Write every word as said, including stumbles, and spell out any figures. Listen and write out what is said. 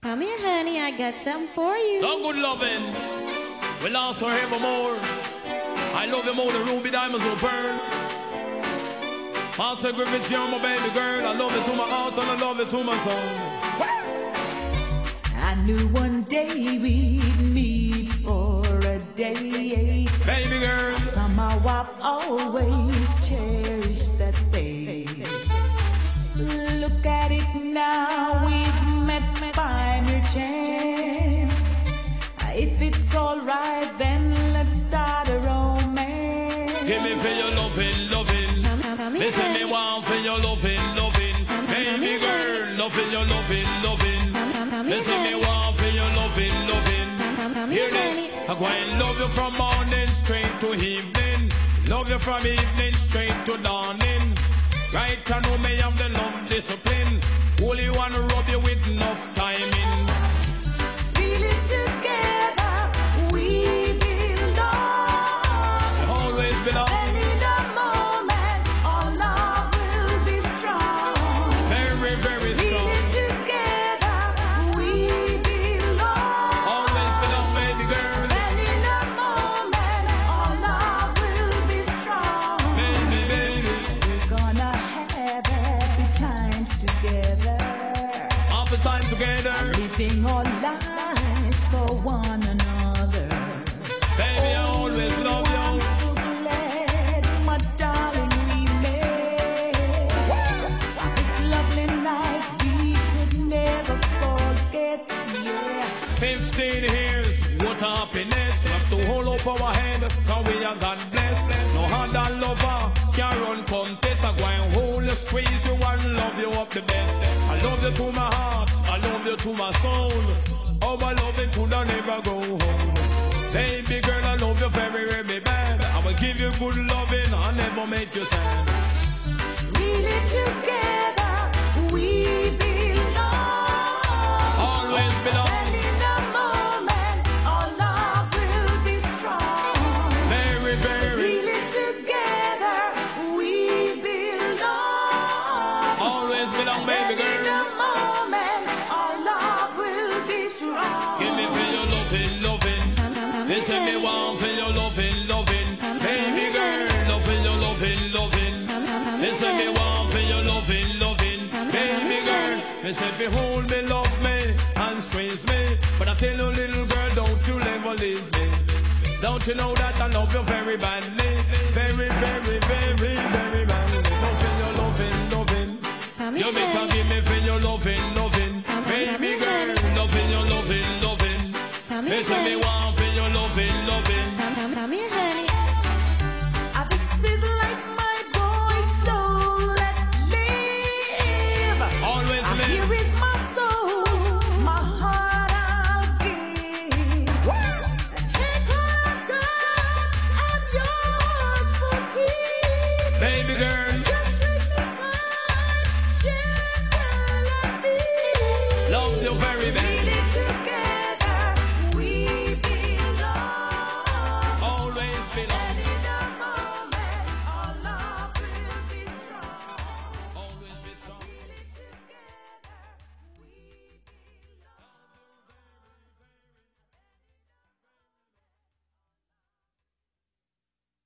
Come here, honey, I got some for you. No good loving will last forevermore. I love you more than ruby diamonds will burn. Master Griffiths, you're my baby girl. I love you to my heart and I love you to my soul. I knew one day we'd meet for a day. Baby girl, somehow I've always cherished that day. Look at it now, we've met by mere chance. If it's alright, then let's start a romance. give me for your loving, loving. Come, come here, Listen me honey. want for your loving, loving. Come, come Baby here, girl, honey. love for your loving, loving. Come, come, come here, Listen me honey. want for your loving, loving. Come, come, come Hear here, this, honey. I go and love you from morning straight to evening. Love you from evening straight to dawning. Right, I know me have the love discipline. Only wanna rub you with enough timing. Feel it together, we belong. Always belong. And in a moment, our love will be strong. Very, very Feel strong. it together, we belong. Always belong, baby girl. And in a moment, our love will be strong. Baby, baby. We're gonna have happy times together. Half the time together. Living our lives for one another. Baby, I always love you. I'm so glad, my darling, we met. This lovely night we could never forget. Yeah. Fifteen years, what happiness. We have to hold up our head, cause we are God blessed. No other lover can run contest. I go and hold you, squeeze you and love you up the best. I love you to my heart, I love you to my soul. Oh, I love it could I never go home. Baby girl, I love you very, very bad. I will give you good loving, I'll never make you sad. Really together we belong. Always belong. And in a moment our love will be strong. Very, very. Really together we belong. Always belong, baby And in girl. a moment our love will be strong. Give me for your loving, loving. Come, come, come here, Listen me honey. want for your loving, loving. Come, come, Baby come girl, here, love for your loving, loving. Come, come, come here, Listen me honey. want for your loving, loving. Come, come, Baby come girl, here, me say if you hold me, love me, and squeeze me. But I tell you, little girl, don't you ever leave me. Don't you know that I love you very badly, very, very, very, very badly. Love for your loving, loving. Come You here, make her honey. give me for your loving, loving. Come, come, come Baby here, girl, honey. loving your loving, loving. Come here, Listen me honey. want